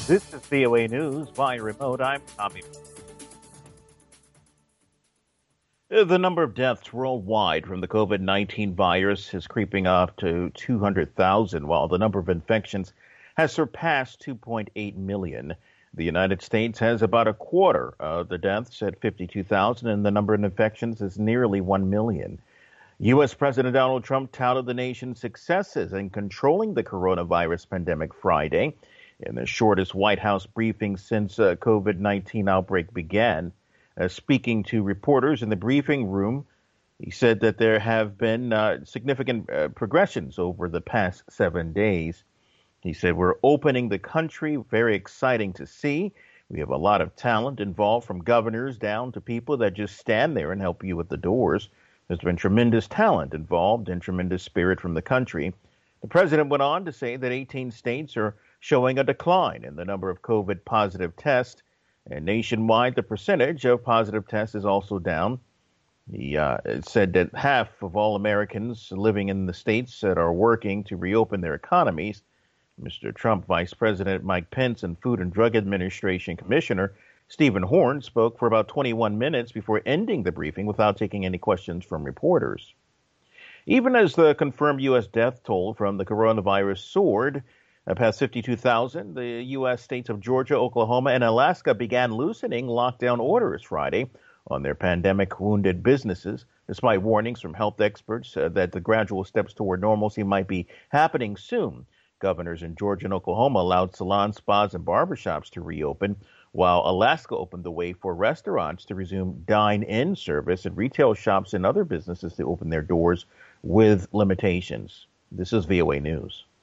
This is VOA News by remote. I'm Tommy. The number of deaths worldwide from the COVID-19 virus is creeping up to 200,000, while the number of infections has surpassed 2.8 million. The United States has about a quarter of the deaths at 52,000, and the number of infections is nearly 1 million. U.S. President Donald Trump touted the nation's successes in controlling the coronavirus pandemic Friday in the shortest White House briefing since COVID-19 outbreak began. Speaking to reporters in the briefing room, he said that there have been significant progressions over the past 7 days. He said, "We're opening the country, very exciting to see. We have a lot of talent involved, from governors down to people that just stand there and help you at the doors. There's been tremendous talent involved and tremendous spirit from the country." The president went on to say that 18 states are showing a decline in the number of COVID positive tests, and nationwide the percentage of positive tests is also down. He said that half of all Americans living in the states that are working to reopen their economies. Mr. Trump, Vice President Mike Pence, and Food and Drug Administration Commissioner Stephen Horn spoke for about 21 minutes before ending the briefing without taking any questions from reporters. Even as the confirmed U.S. death toll from the coronavirus soared past 52,000, the U.S. states of Georgia, Oklahoma, and Alaska began loosening lockdown orders Friday on their pandemic-wounded businesses, despite warnings from health experts that the gradual steps toward normalcy might be happening soon. Governors in Georgia and Oklahoma allowed salons, spas, and barbershops to reopen, while Alaska opened the way for restaurants to resume dine-in service and retail shops and other businesses to open their doors with limitations. This is VOA News.